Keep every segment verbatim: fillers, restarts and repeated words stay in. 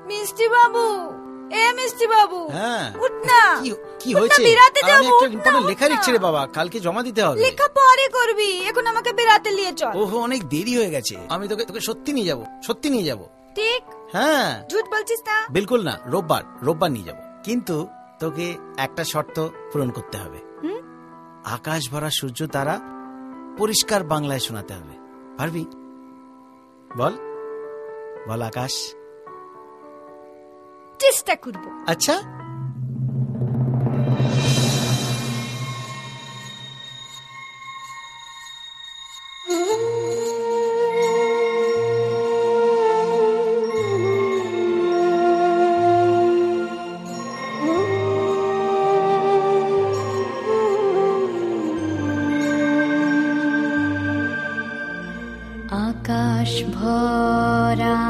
মিষ্টি বাবু, এ মিষ্টি বাবু, হ্যাঁ উঠ না। কি হয়েছে? আমি একটা ইম্পর্টেন্ট লেখা লিখছি রে বাবা, কালকে জমা দিতে হবে। লেখা পরে করবি, এখন আমাকে বেরাতে নিয়ে চল। ওহো, অনেক দেরি হয়ে গেছে। আমি তোকে তোকে সত্যি নিয়ে যাব, সত্যি নিয়ে যাব। ঠিক? হ্যাঁ। ঝুট বলছিস না? বিলকুল না, রোববার রোববার নিয়ে যাব। কিন্তু তোকে একটা শর্ত পূরণ করতে হবে। আকাশ ভরা সূর্য তারা পরিষ্কার বাংলায় শোনাতে হবে। পারবি? বল বল আকাশ। চেষ্টা করব। আচ্ছা, আকাশ ভরা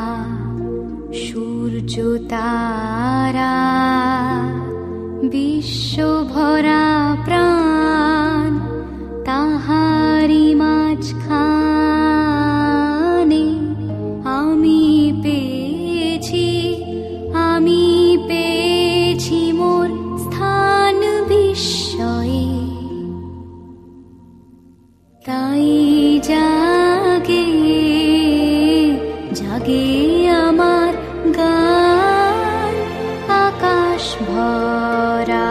সূর্য তারা, বিশ্ব ভরা প্রাণ, তাহারি মাঝখানে আমি পেয়েছি, আমি পেয়েছি মোর স্থান বিস্ময়ে। তাই জাগে জাগে আমার গান আকাশ ভরা।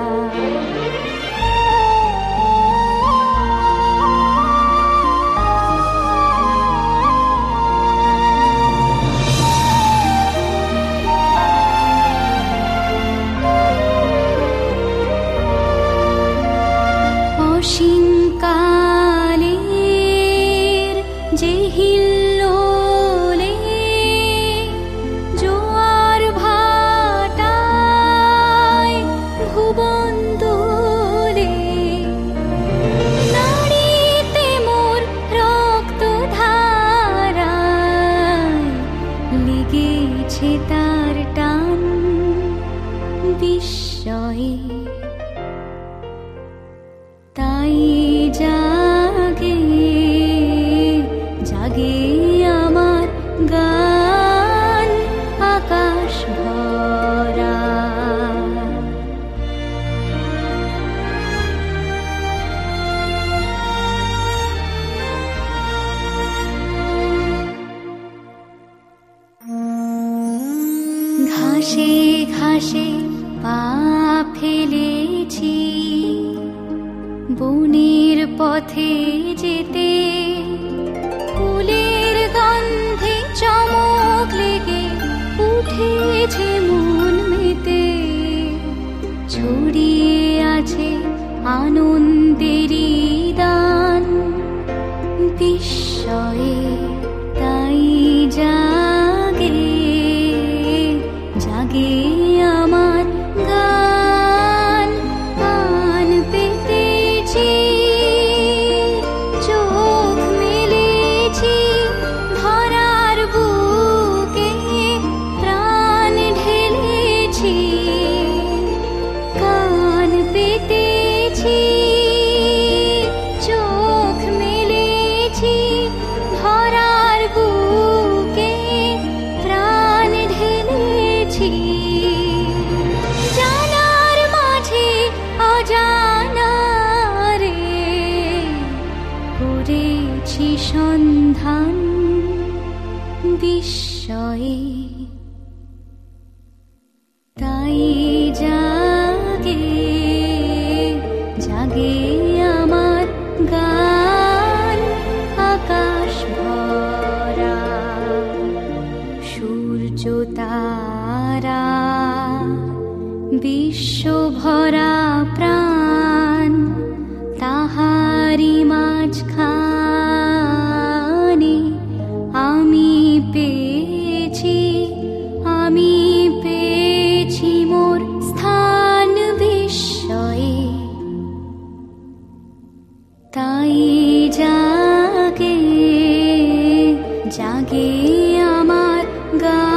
অসীম কালের যে হিল্লোলে জোয়ার ভাটায় ভুবন দোলে, নাড়িতে মোর রক্ত ধারায় লেগেছে তার টান বিস্ময়ে। তাই জাগে জাগে আমার গান আকাশ ভরা। ঘাসে ঘাসে পা ফেলেছি বনের পথে যেতে, ফুলের গন্ধে চমক লেগে উঠেছে মন মেতে, ছড়িয়ে আছে আনন্দেরই দান বিস্ময়ে। তাই জাগে জাগে আমার গান প্রাণ পেতেছি, চোখ মেলেছি ধরার বুকে, প্রাণ ঢেলেছি কান পেতেছি, চোখ মেলেছি ধরার বুকে, প্রাণ ঢেলেছি। জানার মাঝে অজানারে করেছি সন্ধান বিস্ময়ে। তাই জাগে জাগে আমার গান আকাশ ভরা, সূর্য তারা, বিশ্ব ভরা প্রাণ, তাহারি মাঝখানে আমি পেয়েছি, আমি পেয়েছি মোর স্থান বিস্ময়ে। তাই জাগে জাগে আমার গা